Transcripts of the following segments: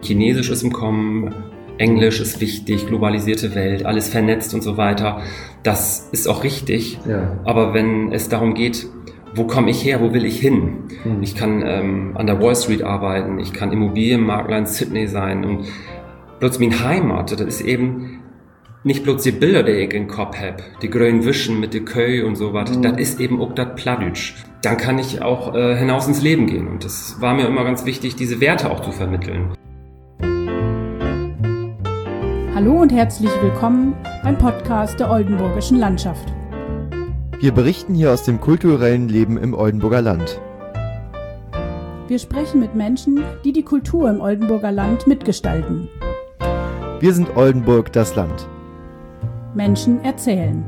Chinesisch ist im Kommen, Englisch ist wichtig, globalisierte Welt, alles vernetzt und so weiter. Das ist auch richtig. Ja. Aber wenn es darum geht, wo komme ich her, wo will ich hin? Ich kann an der Wall Street arbeiten, ich kann Immobilienmakler in Sydney sein und bloß meine Heimat, das ist eben nicht bloß die Bilder, die ich im Kopf habe, die grünen Wischen mit der Köy und so was, das ist eben auch das Plattdeutsch. Dann kann ich auch hinaus ins Leben gehen und das war mir immer ganz wichtig, diese Werte auch zu vermitteln. Hallo und herzlich willkommen beim Podcast der Oldenburgischen Landschaft. Wir berichten hier aus dem kulturellen Leben im Oldenburger Land. Wir sprechen mit Menschen, die die Kultur im Oldenburger Land mitgestalten. Wir sind Oldenburg, das Land. Menschen erzählen.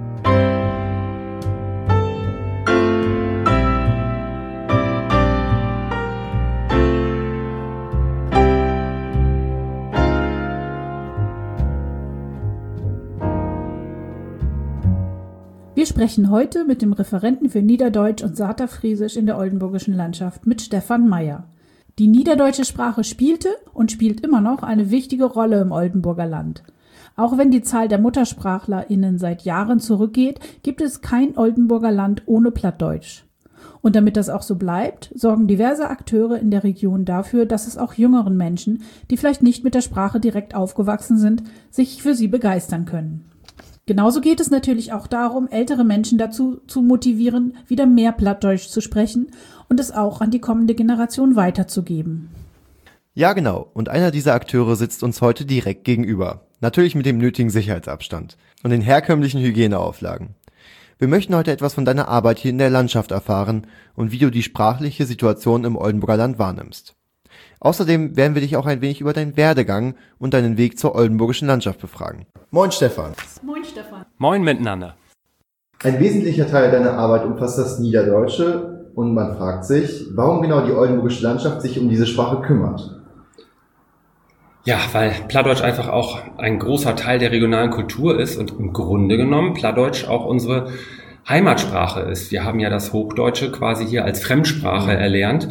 Wir sprechen heute mit dem Referenten für Niederdeutsch und Saterfriesisch in der Oldenburgischen Landschaft, mit Stefan Meyer. Die niederdeutsche Sprache spielte und spielt immer noch eine wichtige Rolle im Oldenburger Land. Auch wenn die Zahl der MuttersprachlerInnen seit Jahren zurückgeht, gibt es kein Oldenburger Land ohne Plattdeutsch. Und damit das auch so bleibt, sorgen diverse Akteure in der Region dafür, dass es auch jüngeren Menschen, die vielleicht nicht mit der Sprache direkt aufgewachsen sind, sich für sie begeistern können. Genauso geht es natürlich auch darum, ältere Menschen dazu zu motivieren, wieder mehr Plattdeutsch zu sprechen und es auch an die kommende Generation weiterzugeben. Ja, genau. Und einer dieser Akteure sitzt uns heute direkt gegenüber. Natürlich mit dem nötigen Sicherheitsabstand und den herkömmlichen Hygieneauflagen. Wir möchten heute etwas von deiner Arbeit hier in der Landschaft erfahren und wie du die sprachliche Situation im Oldenburger Land wahrnimmst. Außerdem werden wir dich auch ein wenig über deinen Werdegang und deinen Weg zur Oldenburgischen Landschaft befragen. Moin Stefan. Moin Stefan. Moin miteinander. Ein wesentlicher Teil deiner Arbeit umfasst das Niederdeutsche und man fragt sich, warum genau die Oldenburgische Landschaft sich um diese Sprache kümmert. Ja, weil Plattdeutsch einfach auch ein großer Teil der regionalen Kultur ist und im Grunde genommen Plattdeutsch auch unsere Heimatsprache ist. Wir haben ja das Hochdeutsche quasi hier als Fremdsprache erlernt.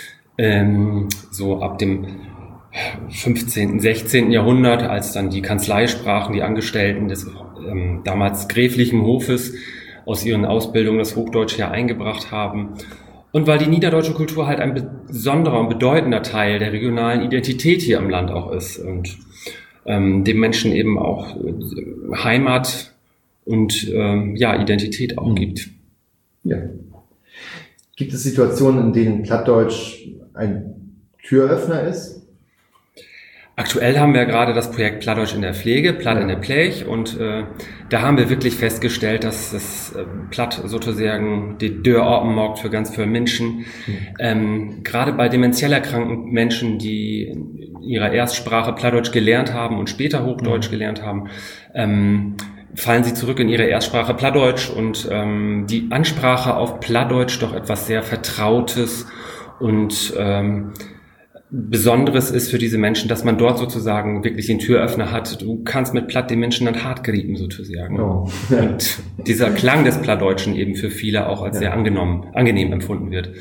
So ab dem 15., 16. Jahrhundert, als dann die Kanzleisprachen, die Angestellten des damals gräflichen Hofes aus ihren Ausbildungen das Hochdeutsche ja eingebracht haben. Und weil die niederdeutsche Kultur halt ein besonderer und bedeutender Teil der regionalen Identität hier im Land auch ist und dem Menschen eben auch Heimat und Identität auch gibt. Ja. Gibt es Situationen, in denen Plattdeutsch ein Türöffner ist? Aktuell haben wir gerade das Projekt Plattdeutsch in der Pflege, Platt in der Pflege, und da haben wir wirklich festgestellt, dass das Platt sozusagen die Tür offen macht für ganz viele Menschen. Gerade bei demenziell erkrankten Menschen, die in ihrer Erstsprache Plattdeutsch gelernt haben und später Hochdeutsch gelernt haben, fallen sie zurück in ihre Erstsprache Plattdeutsch und die Ansprache auf Plattdeutsch doch etwas sehr Vertrautes und Besonderes ist für diese Menschen, dass man dort sozusagen wirklich den Türöffner hat. Du kannst mit Platt den Menschen dann hart gerieben sozusagen. Oh. Und dieser Klang des Plattdeutschen eben für viele auch als sehr angenehm empfunden wird.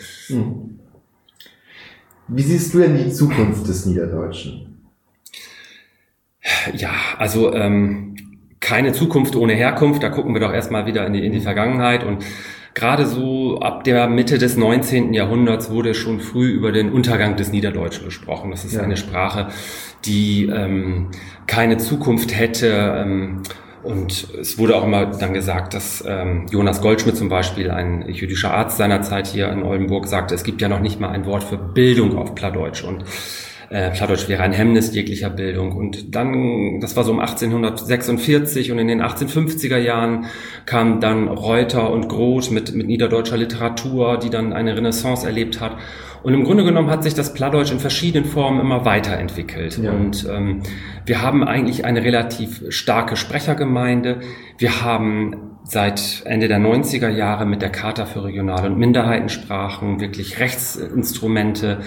Wie siehst du denn die Zukunft des Niederdeutschen? Ja, also keine Zukunft ohne Herkunft. Da gucken wir doch erstmal wieder in die Vergangenheit. Und gerade so ab der Mitte des 19. Jahrhunderts wurde schon früh über den Untergang des Niederdeutschen gesprochen. Das ist eine Sprache, die keine Zukunft hätte. Und es wurde auch immer dann gesagt, dass Jonas Goldschmidt zum Beispiel, ein jüdischer Arzt seiner Zeit hier in Oldenburg, sagte, es gibt ja noch nicht mal ein Wort für Bildung auf Plattdeutsch. Und Plattdeutsch wäre ein Hemmnis jeglicher Bildung. Und dann, das war so um 1846 und in den 1850er Jahren kamen dann Reuter und Groth mit niederdeutscher Literatur, die dann eine Renaissance erlebt hat. Und im Grunde genommen hat sich das Plattdeutsch in verschiedenen Formen immer weiterentwickelt. Ja. Und wir haben eigentlich eine relativ starke Sprechergemeinde. Wir haben seit Ende der 90er Jahre mit der Charta für Regional- und Minderheitensprachen wirklich Rechtsinstrumente.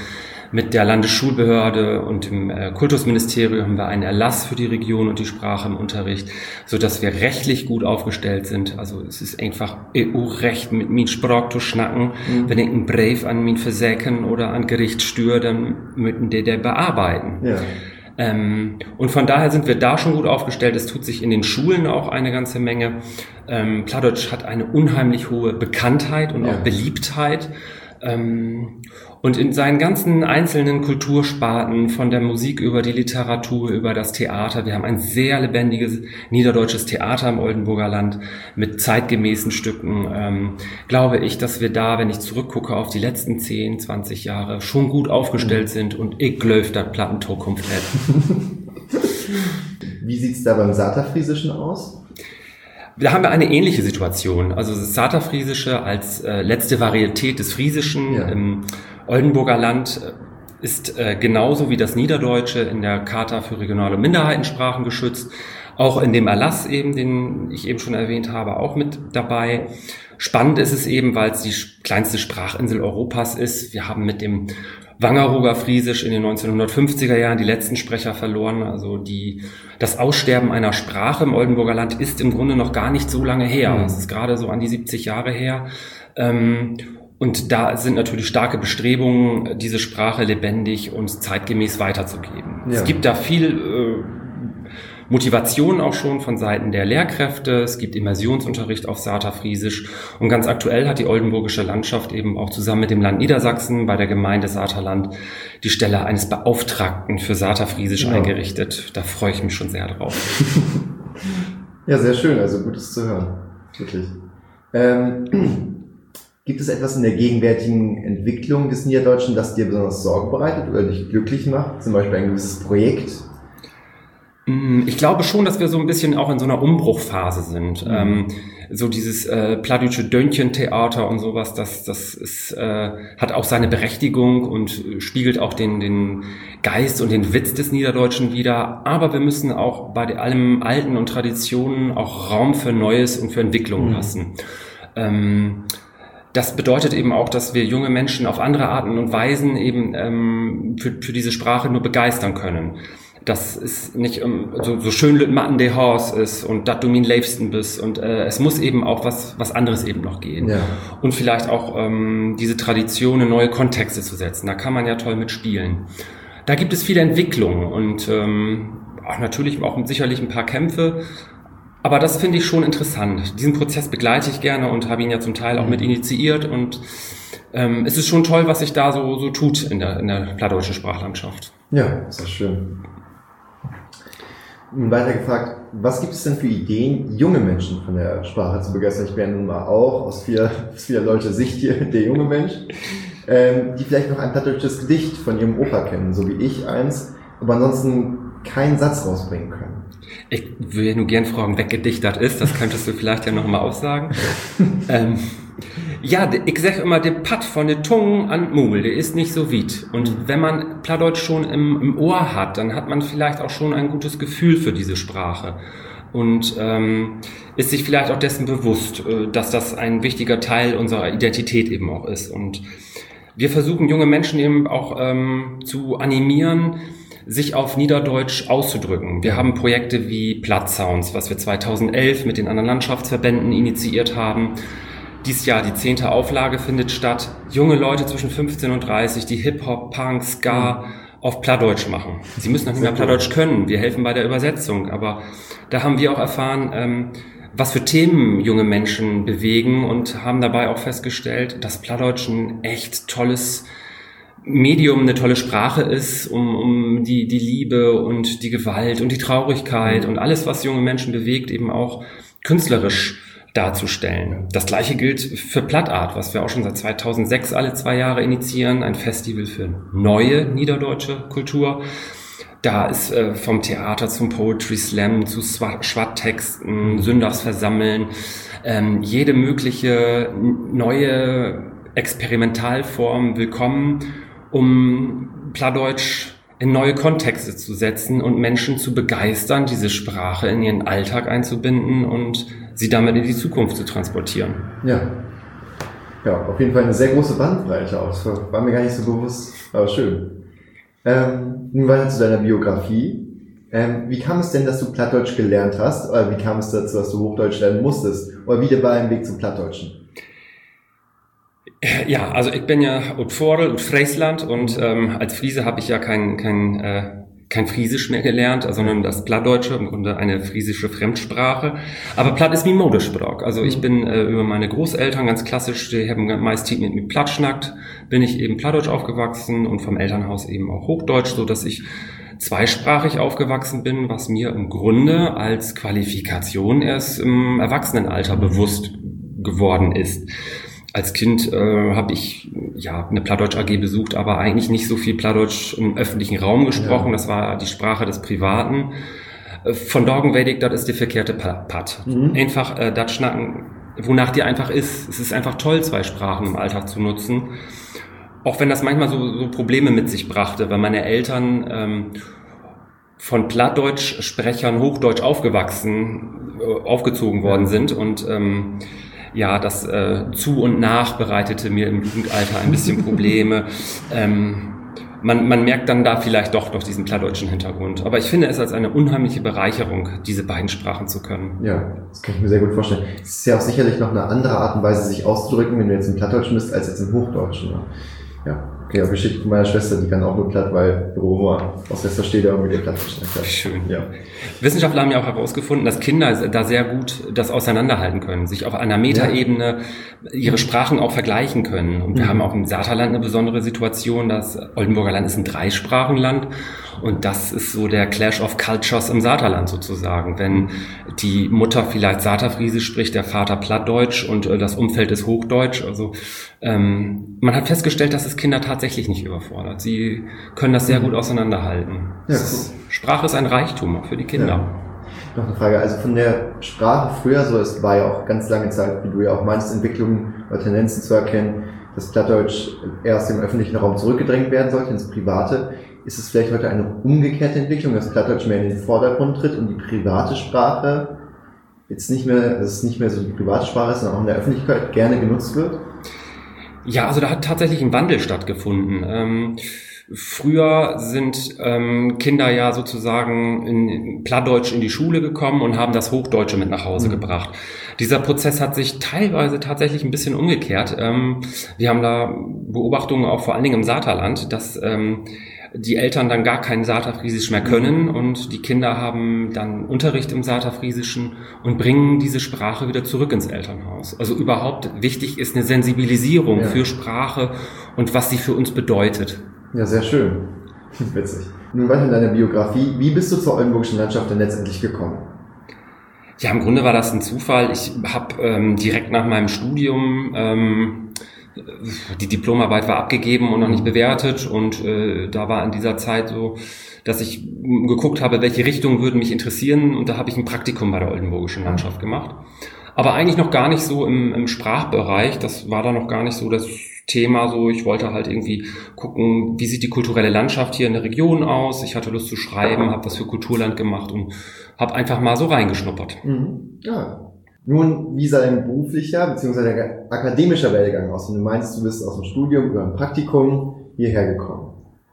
Mit der Landesschulbehörde und dem Kultusministerium haben wir einen Erlass für die Region und die Sprache im Unterricht, so dass wir rechtlich gut aufgestellt sind. Also es ist einfach EU-Recht mit min Sprach zu schnacken. Wenn ich einen Brief an min versäken oder an Gericht stüre, dann müssen die der bearbeiten. Ja. Und von daher sind wir da schon gut aufgestellt. Es tut sich in den Schulen auch eine ganze Menge. Plattdeutsch hat eine unheimlich hohe Bekanntheit und auch Beliebtheit. Und in seinen ganzen einzelnen Kultursparten, von der Musik über die Literatur, über das Theater, wir haben ein sehr lebendiges niederdeutsches Theater im Oldenburger Land mit zeitgemäßen Stücken, glaube ich, dass wir da, wenn ich zurückgucke auf die letzten 10, 20 Jahre, schon gut aufgestellt sind und ich glaube, dass Platten Zukunft hätten. Wie sieht's da beim Saterfriesischen aus? Da haben wir eine ähnliche Situation. Also das Saterfriesische als letzte Varietät des Friesischen im Oldenburger Land ist genauso wie das Niederdeutsche in der Charta für regionale Minderheitensprachen geschützt. Auch in dem Erlass eben, den ich eben schon erwähnt habe, auch mit dabei. Spannend ist es eben, weil es die kleinste Sprachinsel Europas ist. Wir haben mit dem Wangerooger Friesisch in den 1950er Jahren die letzten Sprecher verloren. Also das Aussterben einer Sprache im Oldenburger Land ist im Grunde noch gar nicht so lange her. Es ist gerade so an die 70 Jahre her. Und da sind natürlich starke Bestrebungen, diese Sprache lebendig und zeitgemäß weiterzugeben. Ja. Es gibt da viel Motivation auch schon von Seiten der Lehrkräfte. Es gibt Immersionsunterricht auf Saterfriesisch. Und ganz aktuell hat die oldenburgische Landschaft eben auch zusammen mit dem Land Niedersachsen bei der Gemeinde Saterland die Stelle eines Beauftragten für Saterfriesisch eingerichtet. Da freue ich mich schon sehr drauf. Ja, sehr schön. Also Gutes zu hören. Wirklich. Gibt es etwas in der gegenwärtigen Entwicklung des Niederdeutschen, das dir besonders Sorge bereitet oder dich glücklich macht? Zum Beispiel ein gewisses Projekt? Ich glaube schon, dass wir so ein bisschen auch in so einer Umbruchphase sind. So dieses plattdeutsche Döntchen-Theater und sowas, das ist, hat auch seine Berechtigung und spiegelt auch den Geist und den Witz des Niederdeutschen wider. Aber wir müssen auch bei allem Alten und Traditionen auch Raum für Neues und für Entwicklung lassen. Das bedeutet eben auch, dass wir junge Menschen auf andere Arten und Weisen eben für diese Sprache nur begeistern können. Das ist nicht so schön Lütmatten de Haus ist und dat du min Leifsten bist und es muss eben auch was anderes eben noch gehen. Ja. Und vielleicht auch diese Tradition in neue Kontexte zu setzen. Da kann man ja toll mitspielen. Da gibt es viele Entwicklungen und auch natürlich auch sicherlich ein paar Kämpfe. Aber das finde ich schon interessant. Diesen Prozess begleite ich gerne und habe ihn ja zum Teil auch mit initiiert und es ist schon toll, was sich da so tut in der plattdeutschen Sprachlandschaft. Ja, ist das schön. Weiter gefragt, was gibt es denn für Ideen, junge Menschen von der Sprache zu begeistern? Ich bin ja nun mal auch aus vieler Leute Sicht hier der junge Mensch, die vielleicht noch ein plattdeutsches Gedicht von ihrem Opa kennen, so wie ich eins, aber ansonsten keinen Satz rausbringen können. Ich würde nur gern fragen, wer gedichtert ist, das könntest du vielleicht ja noch mal aussagen. Ja, ich sag immer, der Patt von der Zunge an Mumel, der ist nicht so weit. Und wenn man Plattdeutsch schon im Ohr hat, dann hat man vielleicht auch schon ein gutes Gefühl für diese Sprache. Und ist sich vielleicht auch dessen bewusst, dass das ein wichtiger Teil unserer Identität eben auch ist. Und wir versuchen junge Menschen eben auch zu animieren, sich auf Niederdeutsch auszudrücken. Wir haben Projekte wie Plattsounds, was wir 2011 mit den anderen Landschaftsverbänden initiiert haben. Dies Jahr die 10. Auflage findet statt. Junge Leute zwischen 15 und 30, die Hip-Hop, Punk, Ska auf Plattdeutsch machen. Sie müssen noch nicht mehr Plattdeutsch können. Wir helfen bei der Übersetzung. Aber da haben wir auch erfahren, was für Themen junge Menschen bewegen und haben dabei auch festgestellt, dass Plattdeutsch ein echt tolles Medium, eine tolle Sprache ist, um die Liebe und die Gewalt und die Traurigkeit und alles, was junge Menschen bewegt, eben auch künstlerisch darzustellen. Das Gleiche gilt für Plattart, was wir auch schon seit 2006 alle 2 Jahre initiieren, ein Festival für neue niederdeutsche Kultur. Da ist vom Theater zum Poetry Slam, zu Schwattexten, Sündagsversammeln, jede mögliche neue Experimentalform willkommen, um Plattdeutsch in neue Kontexte zu setzen und Menschen zu begeistern, diese Sprache in ihren Alltag einzubinden und sie damit in die Zukunft zu transportieren. Ja, auf jeden Fall eine sehr große Bandbreite auch. Das war mir gar nicht so bewusst, aber schön. Nun weiter zu deiner Biografie. Wie kam es denn, dass du Plattdeutsch gelernt hast? Oder wie kam es dazu, dass du Hochdeutsch lernen musstest? Oder wie war dein Weg zum Plattdeutschen? Ja, also ich bin ja aus Vorl und Friesland und als Friese habe ich ja kein Friesisch mehr gelernt, sondern das Plattdeutsche, im Grunde eine friesische Fremdsprache. Aber Platt ist wie Modesprach. Also ich bin über meine Großeltern ganz klassisch, die haben meist mit mir Platt schnackt, bin ich eben Plattdeutsch aufgewachsen und vom Elternhaus eben auch Hochdeutsch, so dass ich zweisprachig aufgewachsen bin, was mir im Grunde als Qualifikation erst im Erwachsenenalter bewusst geworden ist. Als Kind habe ich eine Plattdeutsch AG besucht, aber eigentlich nicht so viel Plattdeutsch im öffentlichen Raum gesprochen. Ja. Das war die Sprache des Privaten. Von Dorgen wedig, das ist die verkehrte Pat. Einfach das schnacken, wonach dir einfach ist. Es ist einfach toll, zwei Sprachen im Alltag zu nutzen. Auch wenn das manchmal so Probleme mit sich brachte, weil meine Eltern von Plattdeutsch-Sprechern Hochdeutsch aufgezogen worden sind und das zu und nach bereitete mir im Jugendalter ein bisschen Probleme. Man merkt dann da vielleicht doch diesen plattdeutschen Hintergrund. Aber ich finde es als eine unheimliche Bereicherung, diese beiden Sprachen zu können. Ja, das kann ich mir sehr gut vorstellen. Es ist ja auch sicherlich noch eine andere Art und Weise, sich auszudrücken, wenn du jetzt im Plattdeutschen bist, als jetzt im Hochdeutschen. Ja, okay, auch Geschichte von meiner Schwester, die kann auch nur Platt, weil Büro aus Westerstede auch mit ihr Platt geschnackt hat. Schön. Ja. Wissenschaftler haben ja auch herausgefunden, dass Kinder da sehr gut das auseinanderhalten können, sich auf einer Metaebene ihre Sprachen auch vergleichen können. Und wir haben auch im Saterland eine besondere Situation, das Oldenburger Land ist ein Dreisprachenland. Und das ist so der Clash of Cultures im Saterland sozusagen. Wenn die Mutter vielleicht Saterfriesisch spricht, der Vater Plattdeutsch und das Umfeld ist Hochdeutsch. Also man hat festgestellt, dass es Kinder tatsächlich nicht überfordert. Sie können das sehr gut auseinanderhalten. Ja, Sprache ist ein Reichtum auch für die Kinder. Ja. Noch eine Frage, also von der Sprache früher, es war ja auch ganz lange Zeit, wie du ja auch meinst, Entwicklungen oder Tendenzen zu erkennen, dass Plattdeutsch erst im öffentlichen Raum zurückgedrängt werden sollte, ins Private. Ist es vielleicht heute eine umgekehrte Entwicklung, dass Plattdeutsch mehr in den Vordergrund tritt und die private Sprache jetzt nicht mehr so die private Sprache ist, sondern auch in der Öffentlichkeit gerne genutzt wird? Ja, also da hat tatsächlich ein Wandel stattgefunden. Früher sind Kinder ja sozusagen in Plattdeutsch in die Schule gekommen und haben das Hochdeutsche mit nach Hause gebracht. Dieser Prozess hat sich teilweise tatsächlich ein bisschen umgekehrt. Wir haben da Beobachtungen auch vor allen Dingen im Saterland, dass die Eltern dann gar kein Saterfriesisch mehr können und die Kinder haben dann Unterricht im Saterfriesischen und bringen diese Sprache wieder zurück ins Elternhaus. Also überhaupt wichtig ist eine Sensibilisierung für Sprache und was sie für uns bedeutet. Ja, sehr schön. Witzig. Nun weiter in deiner Biografie. Wie bist du zur oldenburgischen Landschaft denn letztendlich gekommen? Ja, im Grunde war das ein Zufall. Ich habe direkt nach meinem Studium die Diplomarbeit war abgegeben und noch nicht bewertet und da war in dieser Zeit so, dass ich geguckt habe, welche Richtungen würden mich interessieren und da habe ich ein Praktikum bei der oldenburgischen Landschaft gemacht. Aber eigentlich noch gar nicht so im Sprachbereich, das war da noch gar nicht so das Thema so, ich wollte halt irgendwie gucken, wie sieht die kulturelle Landschaft hier in der Region aus, ich hatte Lust zu schreiben, habe was für Kulturland gemacht und habe einfach mal so reingeschnuppert. Ja. Nun, wie sah dein beruflicher bzw. dein akademischer Werdegang aus? Und du meinst, du bist aus dem Studium über ein Praktikum hierher gekommen.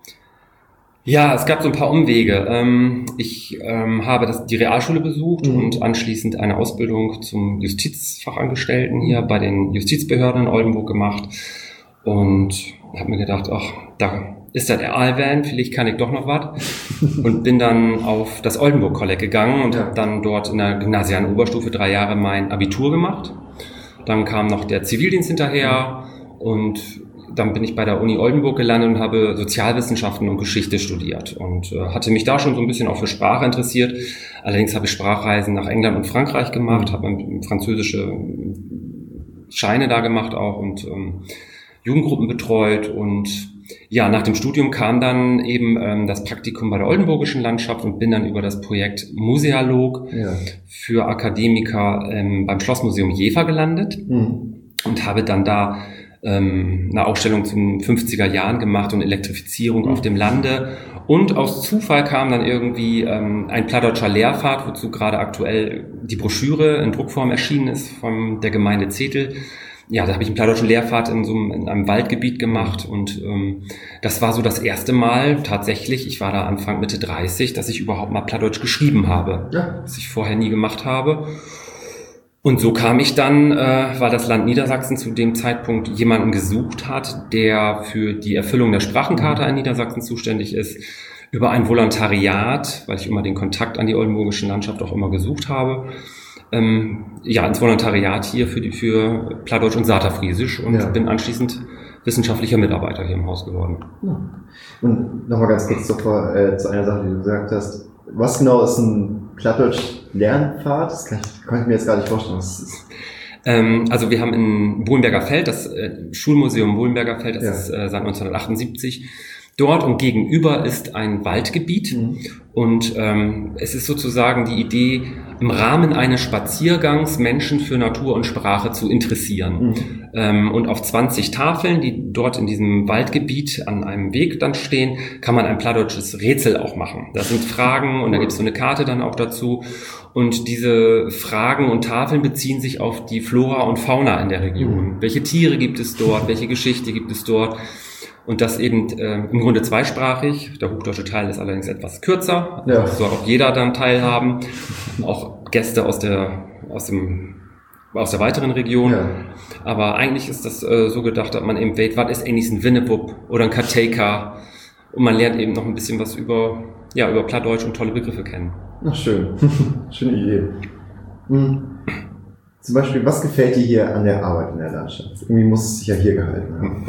Ja, es gab so ein paar Umwege. Ich habe die Realschule besucht und anschließend eine Ausbildung zum Justizfachangestellten hier bei den Justizbehörden in Oldenburg gemacht und habe mir gedacht, da ist das der Aalwern, vielleicht kann ich doch noch was. Und bin dann auf das Oldenburg-Kolleg gegangen und habe dann dort in der gymnasialen Oberstufe 3 Jahre mein Abitur gemacht. Dann kam noch der Zivildienst hinterher und dann bin ich bei der Uni Oldenburg gelandet und habe Sozialwissenschaften und Geschichte studiert und hatte mich da schon so ein bisschen auch für Sprache interessiert. Allerdings habe ich Sprachreisen nach England und Frankreich gemacht, habe französische Scheine da gemacht auch und Jugendgruppen betreut und ja, nach dem Studium kam dann eben das Praktikum bei der Oldenburgischen Landschaft und bin dann über das Projekt Musealog für Akademiker beim Schlossmuseum Jever gelandet und habe dann da eine Ausstellung zu den 50er Jahren gemacht und Elektrifizierung auf dem Lande. Und aus Zufall kam dann irgendwie ein plattdeutscher Lehrpfad, wozu gerade aktuell die Broschüre in Druckform erschienen ist von der Gemeinde Zetel. ja, da habe ich einen plattdeutschen Lehrpfad in einem Waldgebiet gemacht und das war so das erste Mal tatsächlich, ich war da Anfang Mitte 30, dass ich überhaupt mal Plattdeutsch geschrieben habe, was ich vorher nie gemacht habe. Und so kam ich dann, weil das Land Niedersachsen zu dem Zeitpunkt jemanden gesucht hat, der für die Erfüllung der Sprachencharta in Niedersachsen zuständig ist, über ein Volontariat, weil ich immer den Kontakt an die oldenburgische Landschaft auch immer gesucht habe, ins Volontariat hier für Plattdeutsch und Saterfriesisch und bin anschließend wissenschaftlicher Mitarbeiter hier im Haus geworden. Ja. Und nochmal ganz kurz zu einer Sache, die du gesagt hast. Was genau ist ein Plattdeutsch-Lernpfad? Das kann ich mir jetzt gar nicht vorstellen, was es ist. Also wir haben in Bohlenberger Feld, das Schulmuseum Bohlenberger Feld, das ist seit 1978 dort und gegenüber ist ein Waldgebiet und es ist sozusagen die Idee, im Rahmen eines Spaziergangs Menschen für Natur und Sprache zu interessieren. Und auf 20 Tafeln, die dort in diesem Waldgebiet an einem Weg dann stehen, kann man ein plattdeutsches Rätsel auch machen. Das sind Fragen und da gibt es so eine Karte dann auch dazu. Und diese Fragen und Tafeln beziehen sich auf die Flora und Fauna in der Region. Welche Tiere gibt es dort? Welche Geschichte gibt es dort? Und das eben im Grunde zweisprachig. Der hochdeutsche Teil ist allerdings etwas kürzer. Ja. Soll auch jeder dann teilhaben. Auch Gäste aus der weiteren Region. Ja. Aber eigentlich ist das so gedacht, dass man eben weiß, was ist eigentlich ein Winnewupp oder ein Kateka. Und man lernt eben noch ein bisschen was über Plattdeutsch und tolle Begriffe kennen. Ach, schön. Schöne Idee. Zum Beispiel, was gefällt dir hier an der Arbeit in der Landschaft? Irgendwie muss es sich ja hier gehalten haben.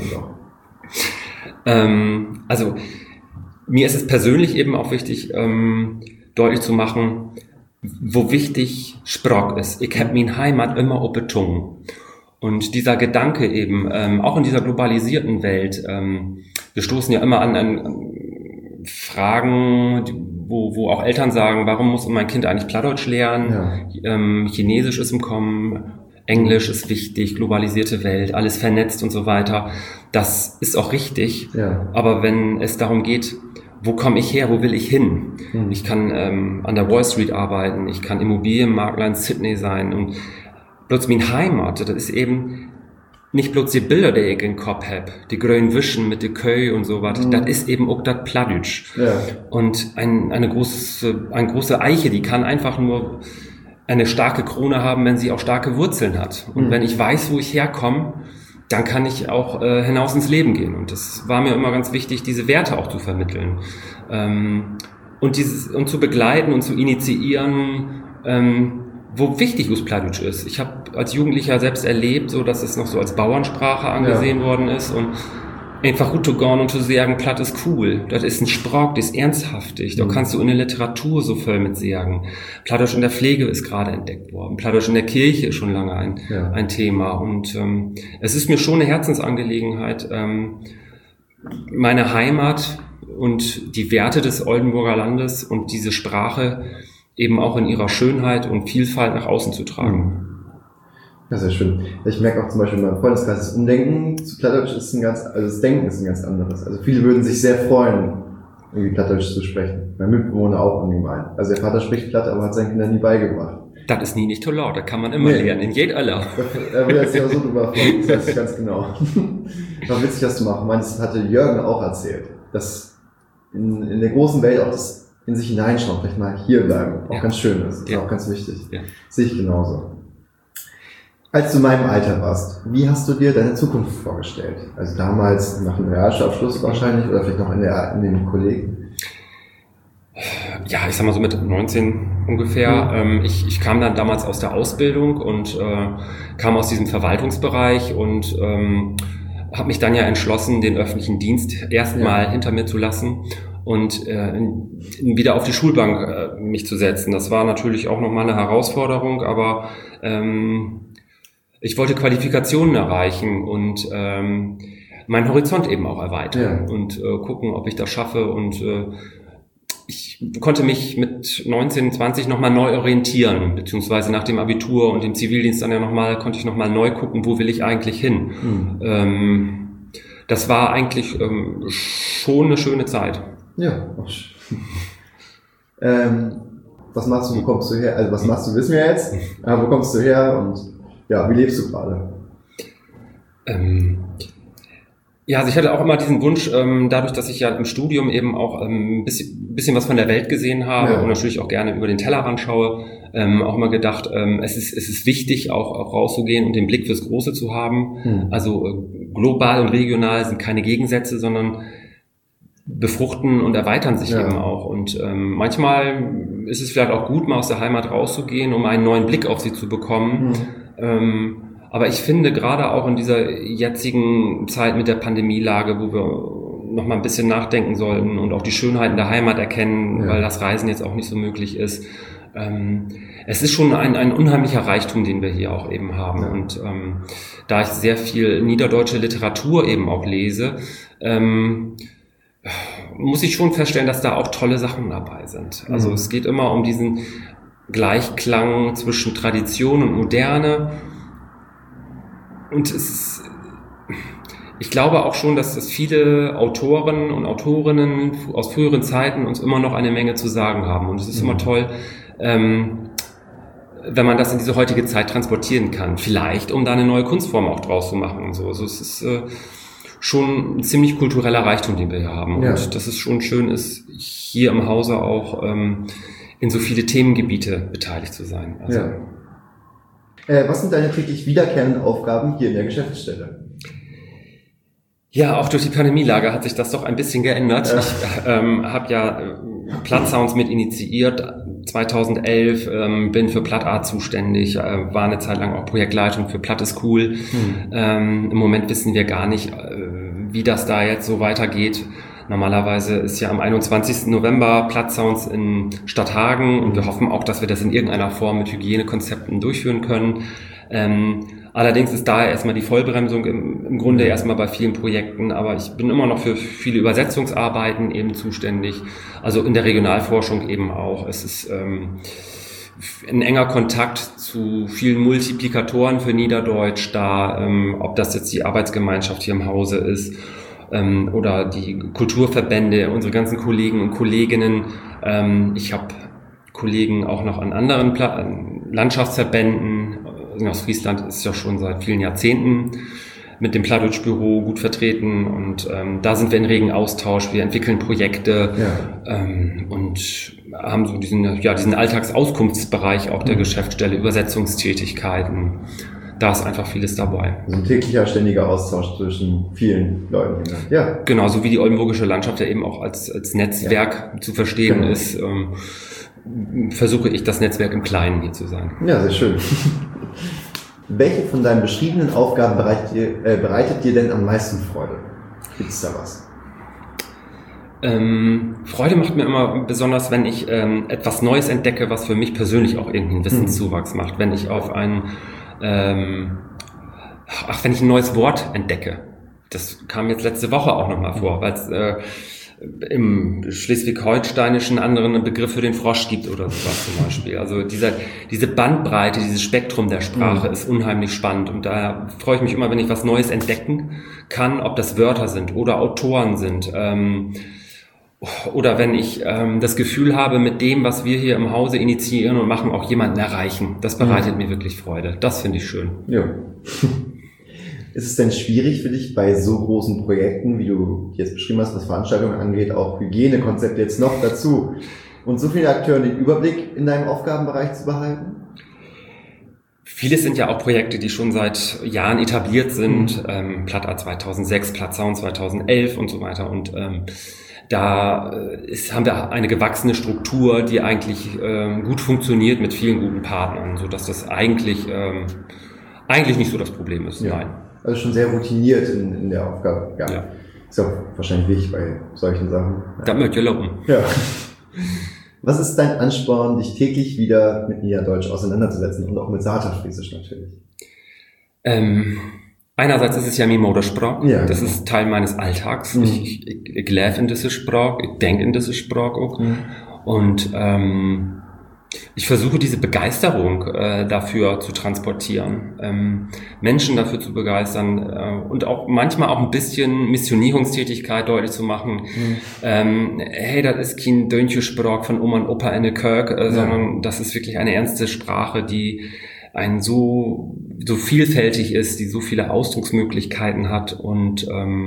Also mir ist es persönlich eben auch wichtig, deutlich zu machen, wo wichtig Sprock ist. Ich hab meine Heimat immer auf der Zunge. Und dieser Gedanke eben, auch in dieser globalisierten Welt, wir stoßen ja immer an Fragen, wo auch Eltern sagen, warum muss mein Kind eigentlich Plattdeutsch lernen? Ja. Chinesisch ist im Kommen, Englisch ist wichtig, globalisierte Welt, alles vernetzt und so weiter. Das ist auch richtig. Ja. Aber wenn es darum geht, wo komme ich her, wo will ich hin? Ich kann an der Wall Street arbeiten, ich kann Immobilienmakler in Sydney sein und bloß meine Heimat, das ist eben nicht bloß die Bilder, die ich in den Kopf hab, die grünen Wischen mit der Köy und so was, das ist eben auch das Plattdeutsch. Ja. Und eine große Eiche, die kann einfach nur eine starke Krone haben, wenn sie auch starke Wurzeln hat. Und wenn ich weiß, wo ich herkomme, dann kann ich auch hinaus ins Leben gehen. Und das war mir immer ganz wichtig, diese Werte auch zu vermitteln. Und zu begleiten und zu initiieren, wo wichtig Plattdeutsch ist. Ich habe als Jugendlicher selbst erlebt, so dass es noch so als Bauernsprache angesehen worden ist und einfach gut zu gehen und zu sagen, Platt ist cool. Das ist ein Sprach, das ist ernsthaftig. Da kannst du in der Literatur so voll mit sagen. Plattdeutsch in der Pflege ist gerade entdeckt worden. Plattdeutsch in der Kirche ist schon lange ein Thema. Und es ist mir schon eine Herzensangelegenheit, meine Heimat und die Werte des Oldenburger Landes und diese Sprache eben auch in ihrer Schönheit und Vielfalt nach außen zu tragen. Ja, sehr schön. Ich merke auch zum Beispiel in meinem Freundeskreis, das Umdenken zu Plattdeutsch ist das Denken ist ein ganz anderes. Also viele würden sich sehr freuen, irgendwie Plattdeutsch zu sprechen. Mein Mitbewohner auch irgendwie meinen. Also der Vater spricht Platt, aber hat seinen Kindern nie beigebracht. Das ist nie nicht toll, da kann man immer lernen, in jedem Alter. Er will jetzt ja so drüber freuen, das weiß ich ganz genau. War witzig, was du machst. Das hatte Jürgen auch erzählt, dass in der großen Welt auch das in sich hineinschauen, vielleicht mal hier bleiben, auch ganz schön ist. Das ist auch ganz wichtig. Ja. Sehe ich genauso. Als du in meinem Alter warst, wie hast du dir deine Zukunft vorgestellt? Also damals nach dem Realschulabschluss wahrscheinlich oder vielleicht noch in den Kollegen? Ja, ich sag mal so mit 19 ungefähr. Ich kam dann damals aus der Ausbildung und kam aus diesem Verwaltungsbereich und habe mich dann ja entschlossen, den öffentlichen Dienst erstmal hinter mir zu lassen und wieder auf die Schulbank mich zu setzen. Das war natürlich auch nochmal eine Herausforderung, aber ich wollte Qualifikationen erreichen und meinen Horizont eben auch erweitern und gucken, ob ich das schaffe. Und ich konnte mich mit 19, 20 nochmal neu orientieren, beziehungsweise nach dem Abitur und dem Zivildienst dann konnte ich nochmal neu gucken, wo will ich eigentlich hin. Das war eigentlich schon eine schöne Zeit. Ja, was machst du, wo kommst du her? Also was machst du, wissen wir jetzt. Wo kommst du her und ja, wie lebst du gerade? Ja, also ich hatte auch immer diesen Wunsch, dadurch, dass ich ja im Studium eben auch ein bisschen was von der Welt gesehen habe und natürlich auch gerne über den Tellerrand schaue, auch immer gedacht, es ist wichtig, auch rauszugehen und den Blick fürs Große zu haben. Also global und regional sind keine Gegensätze, sondern befruchten und erweitern sich eben auch. Und manchmal ist es vielleicht auch gut, mal aus der Heimat rauszugehen, um einen neuen Blick auf sie zu bekommen. Aber ich finde, gerade auch in dieser jetzigen Zeit mit der Pandemielage, wo wir noch mal ein bisschen nachdenken sollten und auch die Schönheiten der Heimat erkennen, weil das Reisen jetzt auch nicht so möglich ist. Es ist schon ein unheimlicher Reichtum, den wir hier auch eben haben. Und da ich sehr viel niederdeutsche Literatur eben auch lese, muss ich schon feststellen, dass da auch tolle Sachen dabei sind. Also es geht immer um diesen Gleichklang zwischen Tradition und Moderne. Und ich glaube auch schon, dass viele Autoren und Autorinnen aus früheren Zeiten uns immer noch eine Menge zu sagen haben. Und es ist immer toll, wenn man das in diese heutige Zeit transportieren kann. Vielleicht, um da eine neue Kunstform auch draus zu machen. Und so. Also es ist schon ein ziemlich kultureller Reichtum, den wir hier haben. Und dass es schon schön ist, hier im Hause auch in so viele Themengebiete beteiligt zu sein. Also, was sind deine täglich wiederkehrenden Aufgaben hier in der Geschäftsstelle? Ja, auch durch die Pandemielage hat sich das doch ein bisschen geändert. Ich habe ja Plattsounds mit initiiert, 2011, bin für Plattart zuständig, war eine Zeit lang auch Projektleitung für Platt ist cool. Im Moment wissen wir gar nicht, wie das da jetzt so weitergeht. Normalerweise ist ja am 21. November Plattsounds in Stadthagen und wir hoffen auch, dass wir das in irgendeiner Form mit Hygienekonzepten durchführen können. Allerdings ist da erstmal die Vollbremsung im Grunde erstmal bei vielen Projekten, aber ich bin immer noch für viele Übersetzungsarbeiten eben zuständig, also in der Regionalforschung eben auch. Es ist ein enger Kontakt zu vielen Multiplikatoren für Niederdeutsch da, ob das jetzt die Arbeitsgemeinschaft hier im Hause ist oder die Kulturverbände, unsere ganzen Kollegen und Kolleginnen. Ich habe Kollegen auch noch an anderen Landschaftsverbänden. Aus Friesland ist ja schon seit vielen Jahrzehnten mit dem Plattdeutsch-Büro gut vertreten und da sind wir in regen Austausch. Wir entwickeln Projekte und haben so diesen Alltagsauskunftsbereich auch der Geschäftsstelle, Übersetzungstätigkeiten. Da ist einfach vieles dabei. Also ein täglicher, ständiger Austausch zwischen vielen Leuten. Ja. Genau, so wie die oldenburgische Landschaft ja eben auch als Netzwerk zu verstehen ist, versuche ich das Netzwerk im Kleinen hier zu sein. Ja, sehr schön. Welche von deinen beschriebenen Aufgaben bereitet dir denn am meisten Freude? Gibt es da was? Freude macht mir immer besonders, wenn ich etwas Neues entdecke, was für mich persönlich auch irgendeinen Wissenszuwachs macht. Wenn ich auf wenn ich ein neues Wort entdecke. Das kam jetzt letzte Woche auch nochmal vor, weil es im Schleswig-Holsteinischen anderen Begriff für den Frosch gibt oder sowas zum Beispiel. Also diese Bandbreite, dieses Spektrum der Sprache ist unheimlich spannend und da freue ich mich immer, wenn ich was Neues entdecken kann, ob das Wörter sind oder Autoren sind. Oder wenn ich das Gefühl habe, mit dem, was wir hier im Hause initiieren und machen, auch jemanden erreichen. Das bereitet mir wirklich Freude. Das finde ich schön. Ja. Ist es denn schwierig für dich bei so großen Projekten, wie du jetzt beschrieben hast, was Veranstaltungen angeht, auch Hygienekonzepte jetzt noch dazu und so viele Akteure den Überblick in deinem Aufgabenbereich zu behalten? Vieles sind ja auch Projekte, die schon seit Jahren etabliert sind. Plattart 2006, Plattsound 2011 und so weiter. Und haben wir eine gewachsene Struktur, die eigentlich gut funktioniert mit vielen guten Partnern, sodass das eigentlich nicht so das Problem ist. Ja. Nein. Also schon sehr routiniert in der Aufgabe. Ja. Ist auch wahrscheinlich wichtig bei solchen Sachen. Das möchte ich loben. Ja. Was ist dein Ansporn, dich täglich wieder mit Niederdeutsch auseinanderzusetzen und auch mit Saterfriesisch natürlich? Einerseits ist es ja mein Muttersprach. Ja, das ist Teil meines Alltags. Ich lebe in dieser Sprache, ich denke in dieser Sprache auch. Und ich versuche diese Begeisterung dafür zu transportieren, Menschen dafür zu begeistern und auch manchmal auch ein bisschen Missionierungstätigkeit deutlich zu machen. Hey, das ist kein Döntje-Sprach von Oma und Opa in der Kirche, sondern das ist wirklich eine ernste Sprache, die so vielfältig ist, die so viele Ausdrucksmöglichkeiten hat und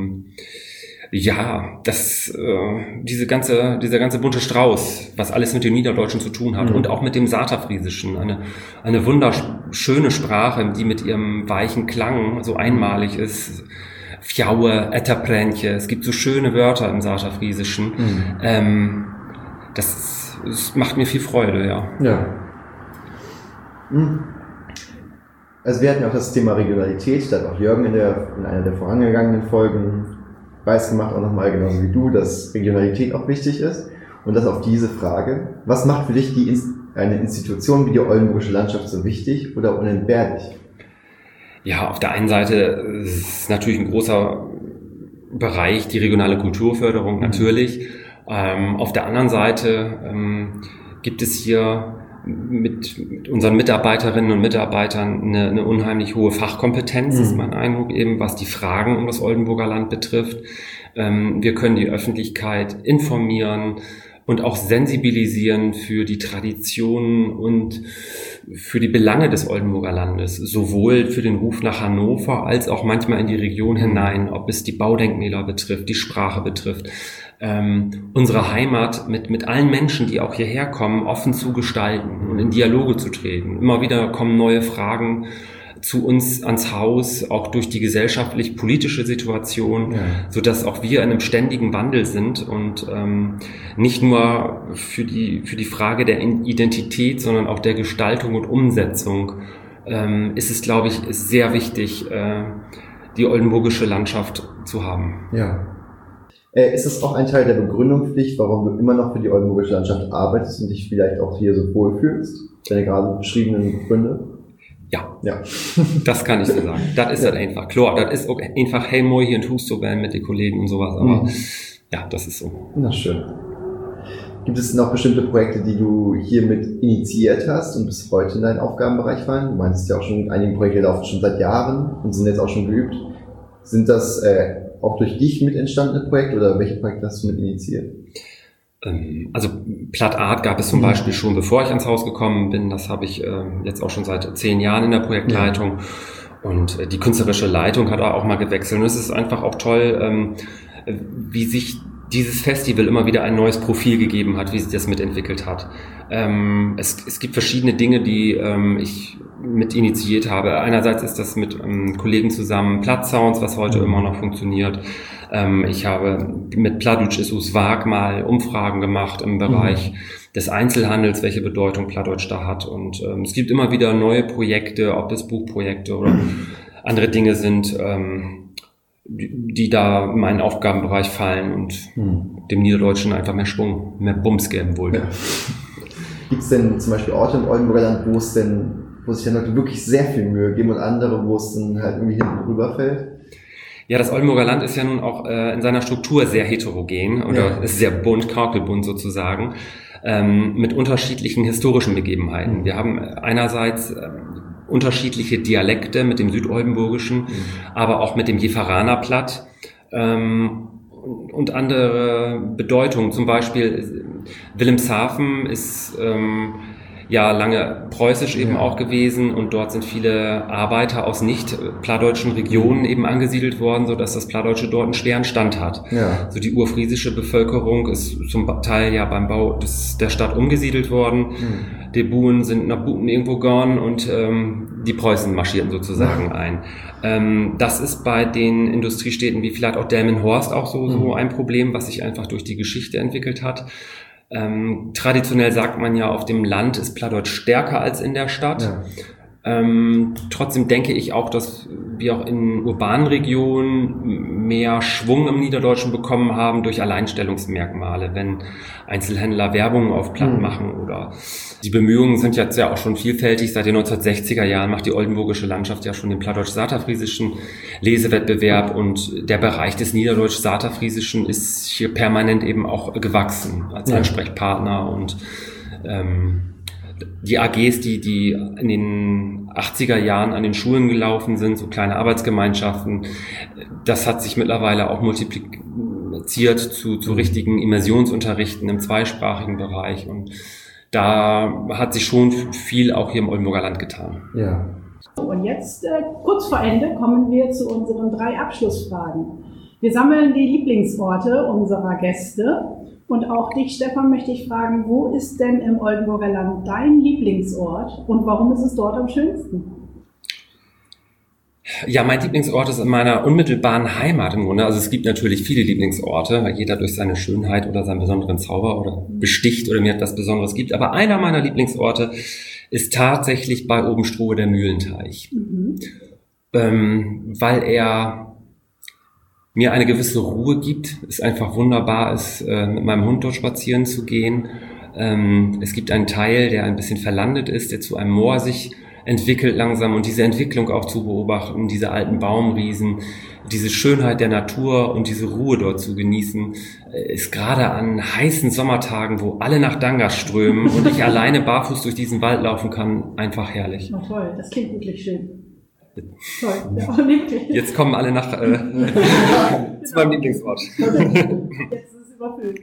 dieser ganze bunte Strauß, was alles mit dem Niederdeutschen zu tun hat und auch mit dem Saterfriesischen, eine wunderschöne Sprache, die mit ihrem weichen Klang so einmalig ist. Fjaue, Etterpränche, es gibt so schöne Wörter im Saterfriesischen. Das macht mir viel Freude, ja. Ja. Also wir hatten ja auch das Thema Regionalität, da hat auch Jürgen in einer der vorangegangenen Folgen weiß gemacht, auch nochmal genauso wie du, dass Regionalität auch wichtig ist. Und das auf diese Frage, was macht für dich eine Institution wie die Oldenburgische Landschaft so wichtig oder unentbehrlich? Ja, auf der einen Seite ist natürlich ein großer Bereich die regionale Kulturförderung, natürlich. Auf der anderen Seite gibt es hier mit unseren Mitarbeiterinnen und Mitarbeitern eine unheimlich hohe Fachkompetenz, ist mein Eindruck eben, was die Fragen um das Oldenburger Land betrifft. Wir können die Öffentlichkeit informieren und auch sensibilisieren für die Traditionen und für die Belange des Oldenburger Landes, sowohl für den Ruf nach Hannover als auch manchmal in die Region hinein, ob es die Baudenkmäler betrifft, die Sprache betrifft. Unsere Heimat mit allen Menschen, die auch hierher kommen, offen zu gestalten und in Dialoge zu treten. Immer wieder kommen neue Fragen zu uns ans Haus, auch durch die gesellschaftlich-politische Situation, sodass auch wir in einem ständigen Wandel sind und nicht nur für die Frage der Identität, sondern auch der Gestaltung und Umsetzung ist es, glaube ich, sehr wichtig, die oldenburgische Landschaft zu haben. Ja. Ist es auch ein Teil der Begründung für dich, warum du immer noch für die Oldenburgische Landschaft arbeitest und dich vielleicht auch hier so wohlfühlst? Deine gerade beschriebenen Gründe? Ja, das kann ich so sagen. Das ist halt einfach. Klar, das ist auch einfach hey moi hier in Husto werden mit den Kollegen und sowas, aber ja, das ist so. Na schön. Gibt es noch bestimmte Projekte, die du hiermit initiiert hast und bis heute in deinen Aufgabenbereich fallen? Du meinst ja auch schon, einige Projekte laufen schon seit Jahren und sind jetzt auch schon geübt. Sind das auch durch dich mit entstandene Projekte oder welche Projekte hast du mit initiiert? Also Platt Art gab es zum Beispiel schon, bevor ich ans Haus gekommen bin. Das habe ich jetzt auch schon seit 10 Jahren in der Projektleitung. Und die künstlerische Leitung hat auch mal gewechselt. Und es ist einfach auch toll, wie sich dieses Festival immer wieder ein neues Profil gegeben hat, wie sich das mitentwickelt hat. Es gibt verschiedene Dinge, die ich mit initiiert habe. Einerseits ist das mit Kollegen zusammen Platt-Sounds, was heute immer noch funktioniert. Ich habe mit Plattdeutsch ist us Wag mal Umfragen gemacht im Bereich des Einzelhandels, welche Bedeutung Plattdeutsch da hat. Und es gibt immer wieder neue Projekte, ob das Buchprojekte oder andere Dinge sind, die da in meinen Aufgabenbereich fallen und dem Niederdeutschen einfach mehr Schwung, mehr Bums geben wollte. Ja. Gibt es denn zum Beispiel Orte im Oldenburger Land, wo sich dann Leute wirklich sehr viel Mühe geben und andere, wo es dann halt irgendwie hinten rüberfällt? Ja, das Oldenburger Land ist ja nun auch in seiner Struktur sehr heterogen oder ist sehr bunt, kakelbunt sozusagen, mit unterschiedlichen historischen Begebenheiten. Wir haben einerseits unterschiedliche Dialekte mit dem Südoldenburgischen, aber auch mit dem Jeferanerplatt und andere Bedeutungen. Zum Beispiel Wilhelmshaven ist lange preußisch eben auch gewesen und dort sind viele Arbeiter aus nicht plattdeutschen Regionen eben angesiedelt worden, sodass das Plattdeutsche dort einen schweren Stand hat. Ja. So die urfriesische Bevölkerung ist zum Teil ja beim Bau der Stadt umgesiedelt worden. Die Buhen sind nach Buten irgendwo gegangen und die Preußen marschierten sozusagen ein. Das ist bei den Industriestädten wie vielleicht auch Delmenhorst auch so ein Problem, was sich einfach durch die Geschichte entwickelt hat. Traditionell sagt man ja, auf dem Land ist Plattdeutsch stärker als in der Stadt. Ja. Trotzdem denke ich auch, dass wir auch in urbanen Regionen mehr Schwung im Niederdeutschen bekommen haben durch Alleinstellungsmerkmale, wenn Einzelhändler Werbung auf Platt machen oder die Bemühungen sind jetzt ja auch schon vielfältig. Seit den 1960er Jahren macht die Oldenburgische Landschaft ja schon den plattdeutsch-saterfriesischen Lesewettbewerb und der Bereich des niederdeutsch-saterfriesischen ist hier permanent eben auch gewachsen als Ansprechpartner und die AGs, die in den 80er Jahren an den Schulen gelaufen sind, so kleine Arbeitsgemeinschaften, das hat sich mittlerweile auch multipliziert zu richtigen Immersionsunterrichten im zweisprachigen Bereich und da hat sich schon viel auch hier im Oldenburger Land getan. Ja. Und jetzt, kurz vor Ende, kommen wir zu unseren 3 Abschlussfragen. Wir sammeln die Lieblingsorte unserer Gäste. Und auch dich, Stefan, möchte ich fragen, wo ist denn im Oldenburger Land dein Lieblingsort und warum ist es dort am schönsten? Ja, mein Lieblingsort ist in meiner unmittelbaren Heimat im Grunde. Also es gibt natürlich viele Lieblingsorte, weil jeder durch seine Schönheit oder seinen besonderen Zauber oder besticht oder mir etwas Besonderes gibt. Aber einer meiner Lieblingsorte ist tatsächlich bei Obenstrohe der Mühlenteich, weil er mir eine gewisse Ruhe gibt. Es einfach wunderbar ist, mit meinem Hund dort spazieren zu gehen. Es gibt einen Teil, der ein bisschen verlandet ist, der zu einem Moor sich entwickelt langsam und diese Entwicklung auch zu beobachten, diese alten Baumriesen, diese Schönheit der Natur und diese Ruhe dort zu genießen, ist gerade an heißen Sommertagen, wo alle nach Dangas strömen und ich alleine barfuß durch diesen Wald laufen kann, einfach herrlich. Oh toll, das klingt wirklich schön. Toll, ja, wirklich. Jetzt kommen alle nach zu meinem Lieblingsort. Jetzt ist es überfüllt.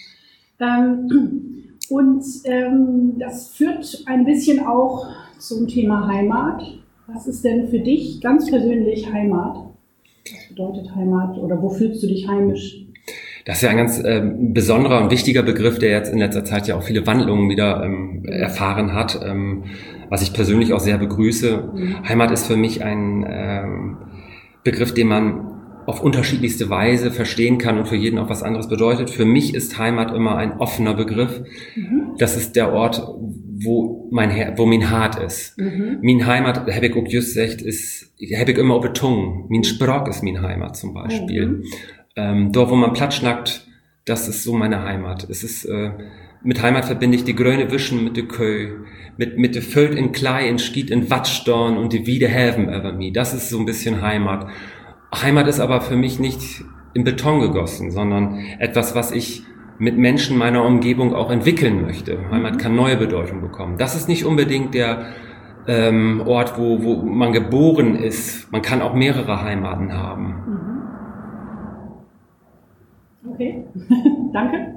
Das führt ein bisschen auch zum Thema Heimat. Was ist denn für dich ganz persönlich Heimat? Was bedeutet Heimat oder wo fühlst du dich heimisch? Das ist ja ein ganz besonderer und wichtiger Begriff, der jetzt in letzter Zeit ja auch viele Wandlungen wieder erfahren hat, was ich persönlich auch sehr begrüße. Heimat ist für mich ein Begriff, den man auf unterschiedlichste Weise verstehen kann und für jeden auch was anderes bedeutet. Für mich ist Heimat immer ein offener Begriff. Das ist der Ort, wo mein Hart ist. Min Heimat, heb ich auch just gesagt, heb ich immer auf der Zunge. Min Sprach ist min Heimat zum Beispiel. Dort, wo man Platz schnackt, das ist so meine Heimat. Es ist, mit Heimat verbinde ich die grüne Wischen mit der Köh, mit der Völt in Klei, in Schied, in Wattstorn und die Wiede Häven über mir. Das ist so ein bisschen Heimat. Heimat ist aber für mich nicht in Beton gegossen, sondern etwas, was ich mit Menschen meiner Umgebung auch entwickeln möchte. Heimat kann neue Bedeutung bekommen. Das ist nicht unbedingt der Ort, wo man geboren ist. Man kann auch mehrere Heimaten haben. Okay, danke.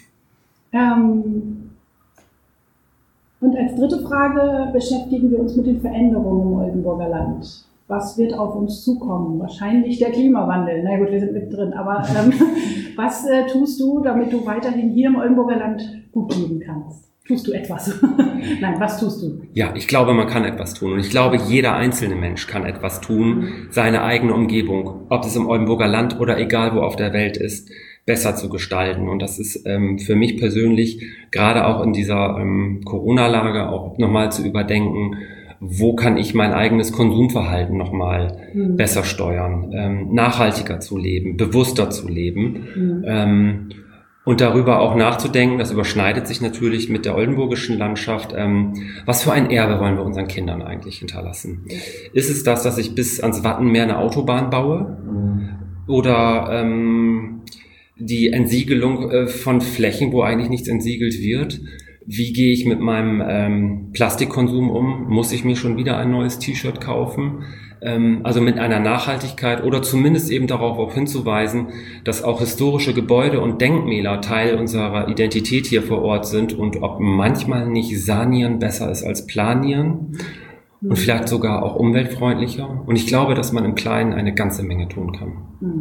Und als dritte Frage beschäftigen wir uns mit den Veränderungen im Oldenburger Land. Was wird auf uns zukommen? Wahrscheinlich der Klimawandel. Na gut, wir sind mittendrin. Aber was tust du, damit du weiterhin hier im Oldenburger Land gut leben kannst? Tust du etwas? Nein, was tust du? Ja, ich glaube, man kann etwas tun. Und ich glaube, jeder einzelne Mensch kann etwas tun, seine eigene Umgebung, ob es im Oldenburger Land oder egal wo auf der Welt ist, besser zu gestalten. Und das ist für mich persönlich, gerade auch in dieser Corona-Lage, auch nochmal zu überdenken, wo kann ich mein eigenes Konsumverhalten nochmal besser steuern, nachhaltiger zu leben, bewusster zu leben. Und darüber auch nachzudenken, das überschneidet sich natürlich mit der oldenburgischen Landschaft. Was für ein Erbe wollen wir unseren Kindern eigentlich hinterlassen? Ist es das, dass ich bis ans Wattenmeer eine Autobahn baue? Oder die Entsiegelung von Flächen, wo eigentlich nichts entsiegelt wird? Wie gehe ich mit meinem Plastikkonsum um? Muss ich mir schon wieder ein neues T-Shirt kaufen? Also mit einer Nachhaltigkeit oder zumindest eben darauf auch hinzuweisen, dass auch historische Gebäude und Denkmäler Teil unserer Identität hier vor Ort sind und ob manchmal nicht sanieren besser ist als planieren und vielleicht sogar auch umweltfreundlicher. Und ich glaube, dass man im Kleinen eine ganze Menge tun kann.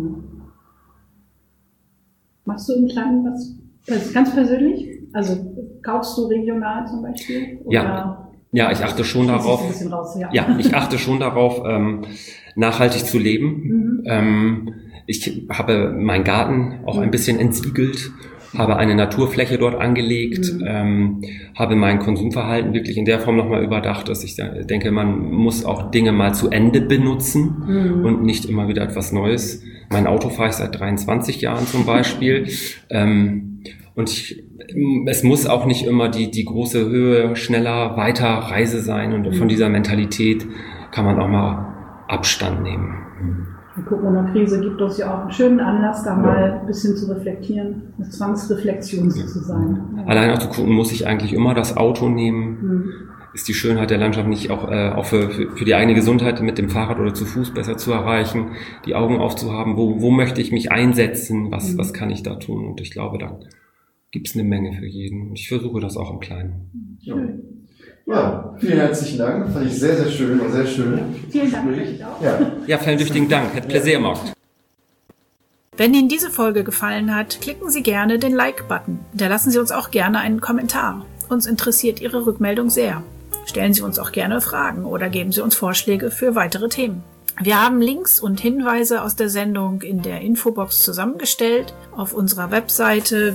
Machst du im Kleinen was ganz persönlich? Also kaufst du regional zum Beispiel? Oder? Ja, ich achte schon darauf. Ich achte schon darauf, nachhaltig zu leben. Ich habe meinen Garten auch ein bisschen entsiegelt, habe eine Naturfläche dort angelegt, habe mein Konsumverhalten wirklich in der Form nochmal überdacht, dass ich denke, man muss auch Dinge mal zu Ende benutzen und nicht immer wieder etwas Neues. Mein Auto fahre ich seit 23 Jahren zum Beispiel. Und es muss auch nicht immer die große Höhe, schneller, weiter Reise sein. Und von dieser Mentalität kann man auch mal Abstand nehmen. Die Corona-Krise gibt uns ja auch einen schönen Anlass, da mal ein bisschen zu reflektieren, eine Zwangsreflexion sozusagen. Ja. Allein auch zu gucken, muss ich eigentlich immer das Auto nehmen? Ist die Schönheit der Landschaft nicht auch für die eigene Gesundheit mit dem Fahrrad oder zu Fuß besser zu erreichen? Die Augen aufzuhaben, wo möchte ich mich einsetzen? Was kann ich da tun? Und ich glaube, da gibt es eine Menge für jeden. Und ich versuche das auch im Kleinen. Ja, vielen herzlichen Dank. Fand ich sehr, sehr schön. War sehr schön. Vielen Dank. Ja, vielen herzlichen Dank. Hat Pläsier gemacht. Wenn Ihnen diese Folge gefallen hat, klicken Sie gerne den Like-Button. Hinterlassen Sie uns auch gerne einen Kommentar. Uns interessiert Ihre Rückmeldung sehr. Stellen Sie uns auch gerne Fragen oder geben Sie uns Vorschläge für weitere Themen. Wir haben Links und Hinweise aus der Sendung in der Infobox zusammengestellt. Auf unserer Webseite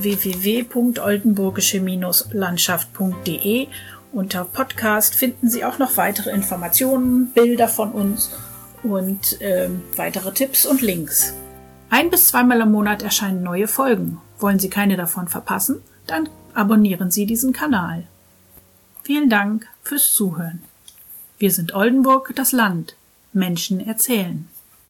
www.oldenburgische-landschaft.de unter Podcast finden Sie auch noch weitere Informationen, Bilder von uns und weitere Tipps und Links. 1- bis 2-mal im Monat erscheinen neue Folgen. Wollen Sie keine davon verpassen? Dann abonnieren Sie diesen Kanal. Vielen Dank fürs Zuhören. Wir sind Oldenburg, das Land. Menschen erzählen.